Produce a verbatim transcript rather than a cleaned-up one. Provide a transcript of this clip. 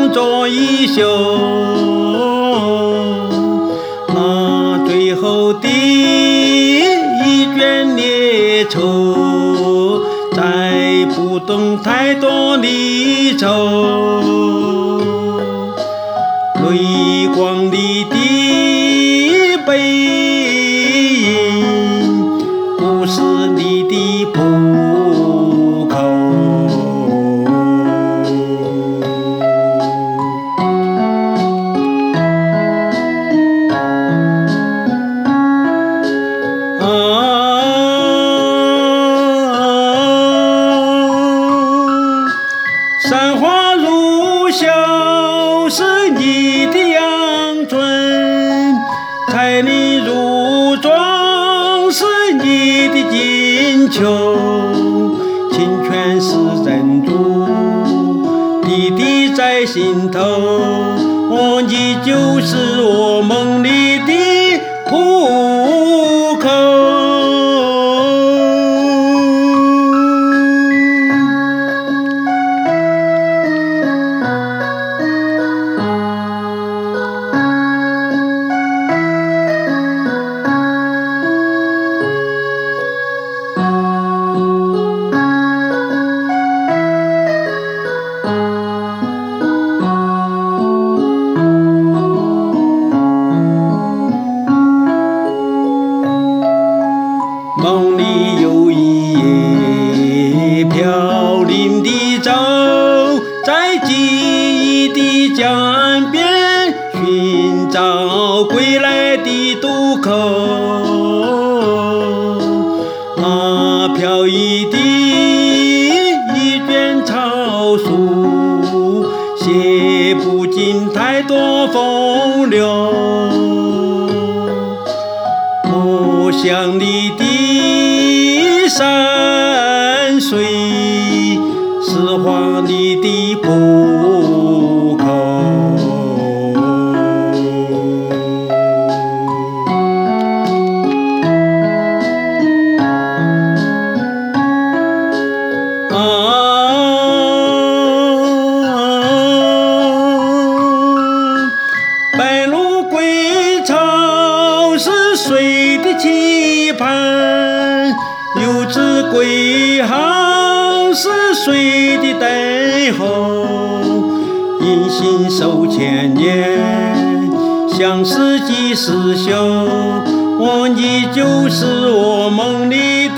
唱着一宿，那最后的一卷列车，再不动太多离愁，泪光里的背影，不是你的浦口。啊，山花如绣是你的阳春，彩泥如妆是你的金秋，情全是珍珠，滴滴在心头。哦，你就是我梦里的浦口。梦里有一叶飘零的舟，在记忆的江岸边寻找归来的渡口。那飘逸的一卷草书，写不尽太多风流。我想你的山水，是画你的浦口。啊，白鹭归巢是谁的期盼？游子归航是谁的等候？银杏守千年，相思几时休？哦，你就是我梦里